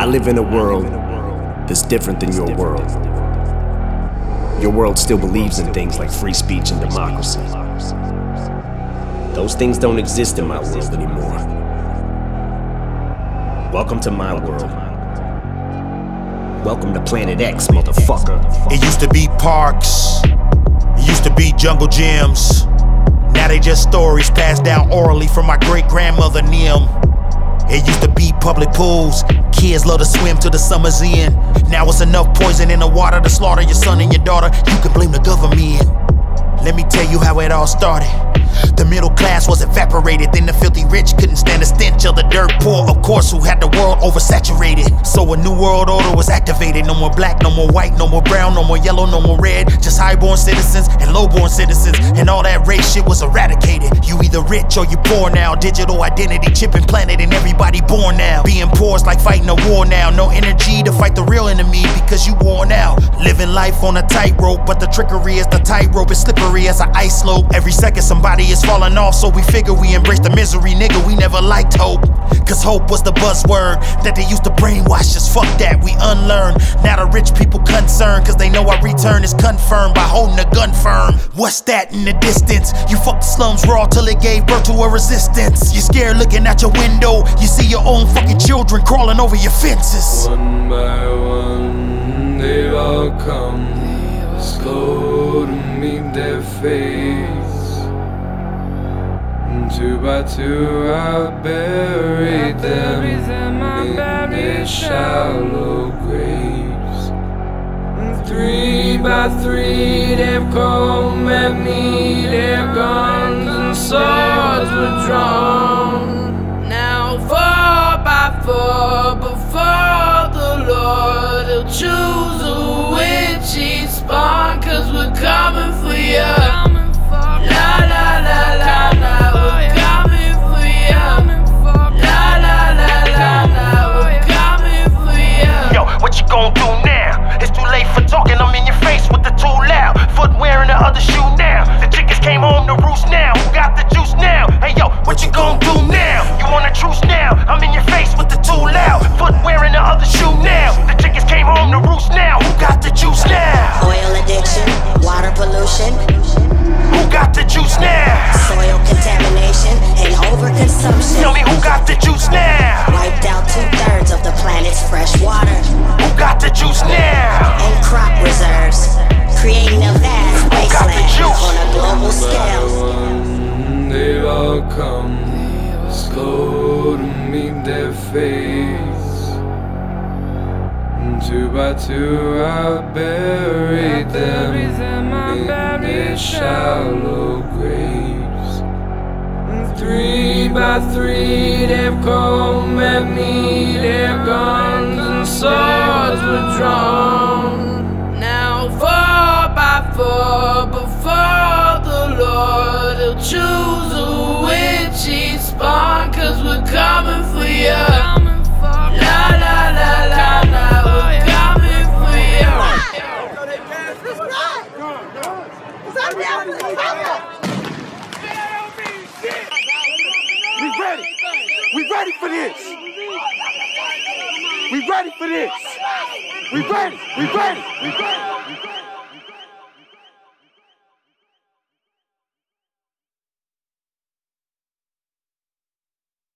live in a world that's different than your world. Your world still believes in things like free speech and democracy. Those things don't exist in my world anymore. Welcome to my world. Welcome to Planet X, motherfucker. It used to be parks. It used to be jungle gyms. Now they just stories passed down orally from my great-grandmother Nim. It used to be public pools. Kids love to swim till the summer's in. Now it's enough poison in the water to slaughter your son and your daughter. You can blame the government. Let me tell you how it all started. The middle class was evaporated, then the filthy rich couldn't stand the stench of the dirt poor, of course, who had the world oversaturated. So a new world order was activated. No more black, no more white, no more brown, no more yellow, no more red. Just highborn citizens and lowborn citizens, and all that race shit was eradicated. You either rich or you poor now. Digital identity chip implanted and everybody born now. Being poor is like fighting a war now. No energy to fight the real enemy because you worn out. Living life on a tightrope, but the trickery is the tightrope is slippery as an ice slope. Every second somebody is falling off, so we figure we embrace the misery, nigga. We never liked hope, cause hope was the buzzword that they used to brainwash us. Fuck that, we unlearn. Now the rich people concerned, cause they know our return is confirmed by holding a gun firm. What's that in the distance? You fucked the slums raw till it gave birth to a resistance. You're scared looking out your window, you see your own fucking children crawling over your fences. One by one, they've all come, slow to meet their fates. Two by two I buried them in their shallow graves. And 3 by 3 they've come at me, their guns and swords were drawn. Now 4 by 4 before the Lord, he'll choose a witch each spawn, cause we're coming for ya. La la la la la, we're coming for ya. La la la la la, we're coming for ya. Yo, what you gon' do now? It's too late for talking, I'm in your face with the too loud. Foot wearing the other shoe now. The chickens came home to roost now. Who got the juice now? Hey yo, what you gon' do now? You want a truce now? I'm in your face with the too loud. Foot wearing the other shoe now. The chickens came home to roost now. Who got the juice now? Oil addiction, water pollution. Who got the juice now? Soil contamination and overconsumption. Tell me who got the juice now? Wiped out 2/3 of the planet's fresh water. Who got the juice now? And crop reserves, creating a vast wasteland on a global scale. One, they've all come, slow to meet their fates. And 2 by 2 I buried them in their shallow graves. And 3 by 3 they've come at me, their guns and swords were drawn. Now 4 by 4 before the Lord, he'll choose a witch each spawn, cause we're coming for ya. La la la la la, we're coming for ya. We ready. We ready for this. We ready for this. We ready. We ready. We ready.